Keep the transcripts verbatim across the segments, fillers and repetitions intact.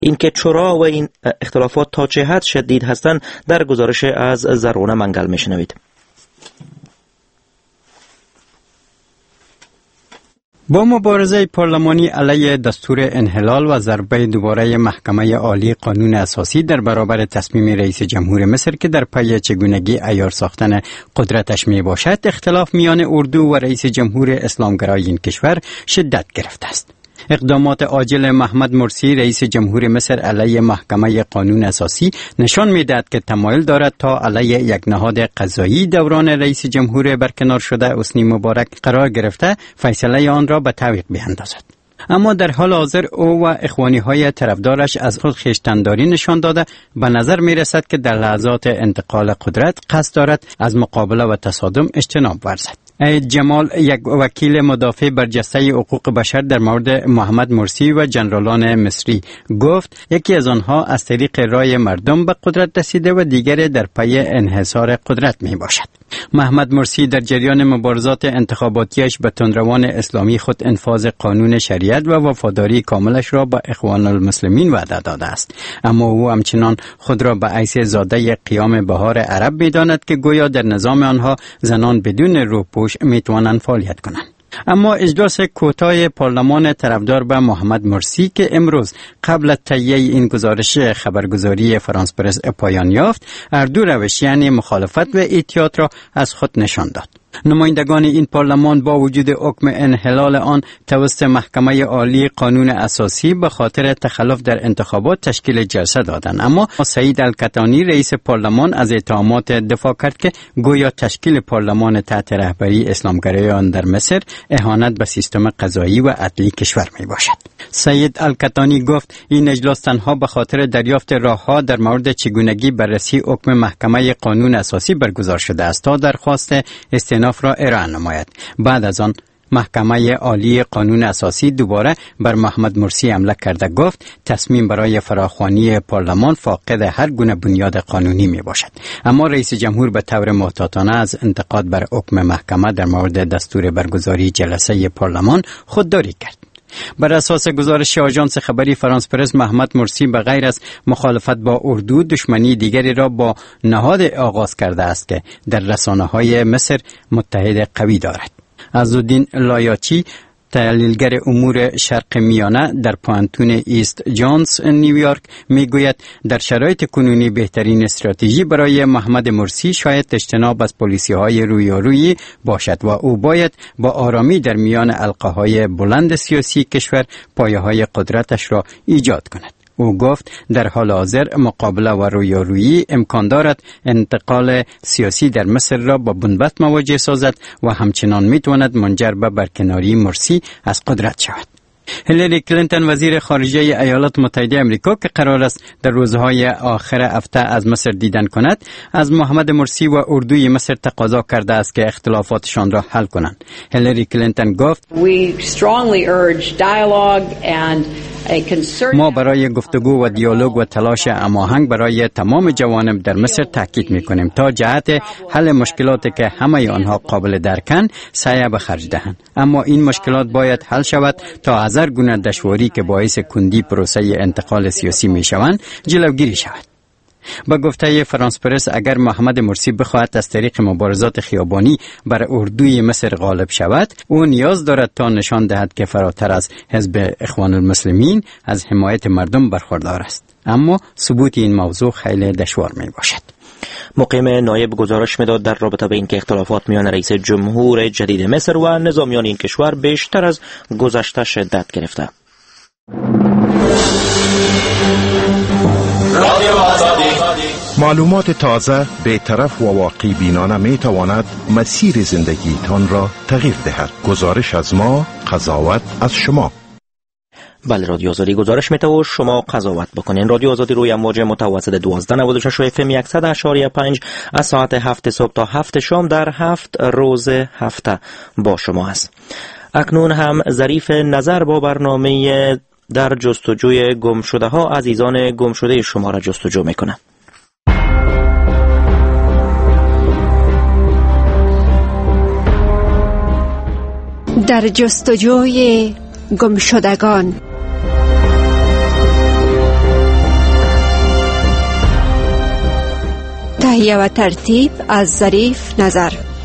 اینکه چرا و این اختلافات تا چه حد شدید هستند در گزارش از زرغونه منگل میشنوید. با مبارزه پارلمانی علیه دستور انحلال و ضربه دوباره محکمه عالی قانون اساسی در برابر تصمیم رئیس جمهور مصر که در پی چگونگی عیار ساختن قدرتش می باشد، اختلاف میان اردو و رئیس جمهور اسلامگرای این کشور شدت گرفته است. اقدامات عاجل محمد مرسی رئیس جمهور مصر علیه محکمه قانون اساسی نشان می‌دهد که تمایل دارد تا علیه یک نهاد قضایی دوران رئیس جمهور برکنار شده حسنی مبارک قرار گرفته فیصله آن را به تعویق بیاندازد. اما در حال حاضر او و اخوانی‌های طرفدارش از خود خویشتن‌داری نشان داده به نظر می‌رسد که در لحظات انتقال قدرت قصد دارد از مقابله و تصادم اجتناب ورزد. اید جمال، یک وکیل مدافع برجسته حقوق بشر در مورد محمد مرسی و جنرالان مصری گفت یکی از آنها از طریق رای مردم به قدرت رسیده و دیگری در پی انحصار قدرت می باشد. محمد مرسی در جریان مبارزات انتخاباتیش به تندروان اسلامی خود انفاذ قانون شریعت و وفاداری کاملش را به اخوان المسلمین وعده داده است، اما او همچنان خود را به حیث زاده قیام بهار عرب می‌داند که گویا در نظام آنها زنان بدون روپوش میتوانند فعالیت کنند. اما اجلاس کوتاه پارلمان طرفدار به محمد مرسی که امروز قبل از تهیه این گزارش خبرگزاری فرانس پرس پایان یافت، هر دو روش یعنی مخالفت و احتیاط را از خود نشان داد. نمایندگان این پارلمان با وجود حکم انحلال آن توسط محکمه عالی قانون اساسی به خاطر تخلف در انتخابات تشکیل جلسه دادند، اما سعید الکتانی رئیس پارلمان از اتهامات دفاع کرد که گویا تشکیل پارلمان تحت رهبری اسلامگرایان در مصر اهانت به سیستم قضایی و عدلی کشور می باشد. سعید الکتانی گفت این اجلاس تنها به خاطر دریافت راهها در مورد چگونگی بررسی حکم محکمه قانون اساسی برگزار شده است تا درخواست استئناف را ارائه نماید. بعد از آن محکمه عالی قانون اساسی دوباره بر محمد مرسی حمله کرده گفت تصمیم برای فراخوانی پارلمان فاقد هر گونه بنیاد قانونی می باشد. اما رئیس جمهور به طور محتاطانه از انتقاد بر حکم محکمه در مورد دستور برگزاری جلسه پارلمان خودداری کرد. بر اساس گزارش آژانس خبری فرانس پرس، محمد مرسی به غیر از مخالفت با اردو دشمنی دیگری را با نهاد آغاز کرده است که در رسانه‌های مصر متحد قوی دارد. عزالدین لایاچی، تحلیلگر امور شرق میانه در پانتون ایست جانز نیویورک میگوید در شرایط کنونی بهترین استراتژی برای محمد مرسی شاید اجتناب از پالیسی های رویارویی باشد و او باید با آرامی در میان حلقه‌های بلند سیاسی کشور پایه‌های قدرتش را ایجاد کند. او گفت در حال حاضر مقابله و رویارویی امکان دارد انتقال سیاسی در مصر را با بنبست مواجه سازد و همچنان میتواند منجر به برکناری مرسی از قدرت شود. هیلاری کلینتون وزیر خارجه ایالات متحده آمریکا که قرار است در روزهای آخر هفته از مصر دیدن کند، از محمد مرسی و اردوی مصر تقاضا کرده است که اختلافاتشان را حل کنند. هیلاری کلینتون گفت ما برای گفتگو و دیالوگ و تلاش هماهنگ برای تمام جوانب در مصر تاکید می‌کنیم تا جهت حل مشکلاتی که همه آنها قابل درکن سعی به خرج دهند، اما این مشکلات باید حل شود تا از هر گونه دشواری که باعث کندی پروسه انتقال سیاسی می‌شوند جلوگیری شود. با گفته فرانس پرس، اگر محمد مرسی بخواهد از طریق مبارزات خیابانی بر اردوی مصر غالب شود، او نیاز دارد تا نشان دهد که فراتر از حزب اخوان المسلمین از حمایت مردم برخوردار است، اما ثبوت این موضوع خیلی دشوار می باشد. مقیم نایب گزارش میداد در رابطه به اینکه اختلافات میان رئیس جمهور جدید مصر و نظامیان این کشور بیشتر از گذشته شدت گرفته. معلومات تازه، بی‌طرف و واقعی بینانه می تواند مسیر زندگی تان را تغییر دهد. گزارش از ما، قضاوت از شما. بله، رادیو آزادی گزارش میده و شما قضاوت بکنین. رادیو آزادی روی امواج متوسط دوازده نود و شش اف ام صد اشاریه پنج از ساعت هفت صبح تا هفت شام در هفت روز هفته با شما است. اکنون هم ظریف نظر با برنامه در جستجوی گم شده ها عزیزان گم شده شما را جستجو میکنه. در جستجوی گمشدگان. تهیه و ترتیب از ظریف نظر.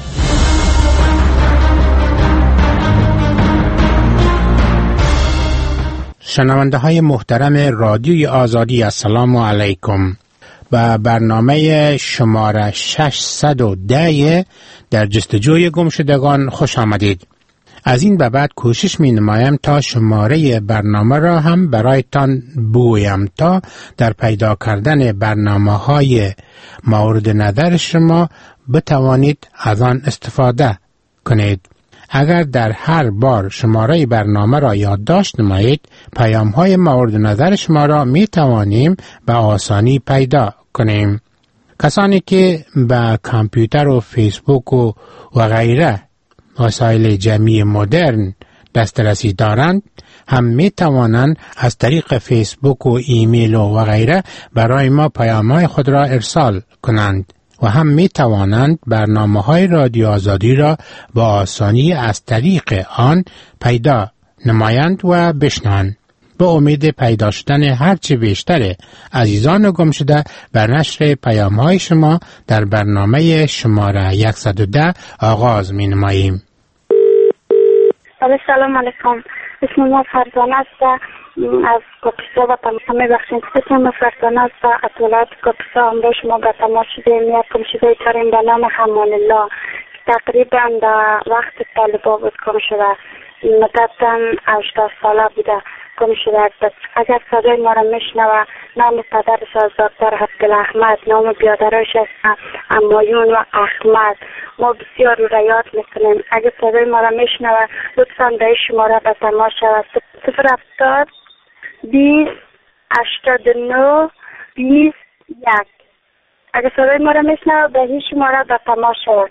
شنونده های محترم رادیوی آزادی، السلام علیکم. و برنامه شماره ششصد و ده در جستجوی گمشدگان خوش آمدید. از این به بعد کوشش می نمایم تا شماره برنامه را هم برایتان بگویم تا در پیدا کردن برنامه های مورد نظر شما بتوانید از آن استفاده کنید. اگر در هر بار شماره برنامه را یادداشت نمایید، پیام های مورد نظر شما را می توانیم به آسانی پیدا کنیم. کسانی که به کامپیوتر و فیسبوک و و غیره وسایل جمعی مدرن دسترسی دارند هم می توانند از طریق فیسبوک و ایمیل و, و غیره برای ما پیام های خود را ارسال کنند و هم می توانند برنامه های رادیو آزادی را با آسانی از طریق آن پیدا نمایند و بشنوند. به امید پیدا شدن هرچه بیشتر عزیزان گم شده بر نشر پیام های شما در برنامه شماره صد و ده آغاز می نماییم. سلام علیکم. اسم ما فرزانه است از کاپیسا و تمام میبخشید. اسم ما فرزانه است از ولایت کاپیسا. امروز شما به تماس شدیم. یک کمشده کاریم به نام حمان الله تقریبا در وقت طالبا بود گم شده. مدتا هجده ساله بوده گم شده. اگر صدای ما را میشنوه، نام پدرش از دکتر عبدالاحمد، نام بیادرش است امایون و احمد. ما بسیار رو را یاد میکنیم. اگر صدای ما را میشنوه لطفا به شماره به تماس شود. صفر هفتاد بیست هشتاد و نه بیست یک. اگر صدای ما را میشنوه به این شماره به تماس شود.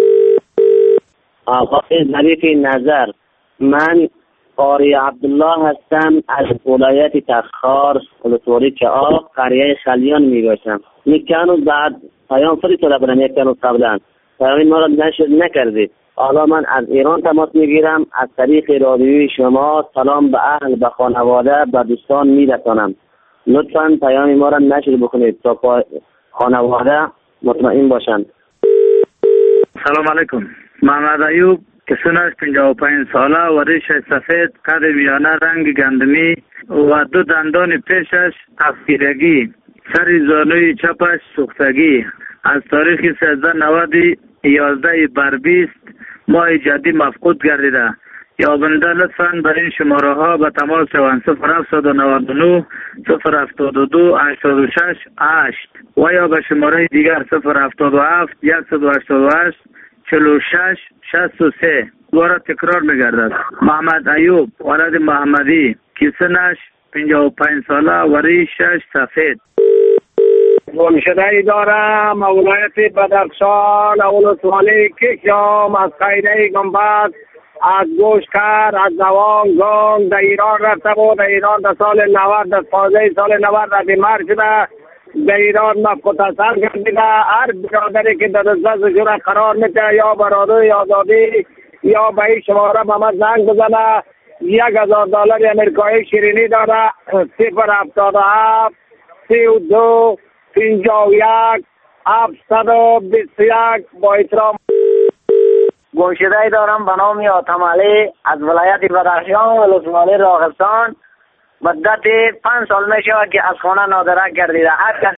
آقای ظریف نظر، من قاری عبدالله هستم از ولایت تخار ولسوالی چهار قریه خلیان می باشم. یک هنوز بعد پیام فرستاده بودم، یک هنوز قبلا پیام ما را نشر نکردید. حالا من از ایران تماس میگیرم. از طریق رادیوی شما سلام به اهل، به خانواده، به دوستان میرسانم. لطفاً پیام ما را نشر بکنید تا خانواده مطمئن باشند. سلام علیکم. محمد ایوب که سنش پنجاه و پنج ساله و ریشش سفید، قد میانه، رنگ گندمی و دو دندان پیشش افگیرگی، سر زانوی چپش سوختگی. از تاریخ سیزده نود یازده بر بیست ماه جدی مفقود گردیده. یابنده لطفاً بر این شماره ها به تماس شوند: صفر هفتصد و نود و نه صفر هفتاد و دو هشتاد و شش هشت و یا به شماره دیگر صفر هفتاد و هفت صد و هشتاد و هشت چهل و شش شصت و سه. دوباره تکرار میگردد. محمد ایوب ولد محمدی که سنش پنجاه و پنج ساله و ریشش سفید. گمشده دارم ولایت بدخشان ولسوالی کشام از خیره گنبد از گوشکر از زوان گنگ در ایران رفته بود. در ایران در سال نود در پانزده سال نود ردی مر شده. در ایران مفقودسر گردیده. هر برادری که در دست جور قرار میده یا برادر آزادی یا به این شماره به من زنگ بزنه. یک هزار دلار امریکایی شیرینی داره. صفر هفتاد و هفت سی و دو پنجاه و یک هفتصد و بیست و یک. با احترام. گمشده دارم به نام آتم علی از ولایت بدخشان ولسوالی راغستان. مدت پنج سال میشه که از خانه نادره گردیده. هر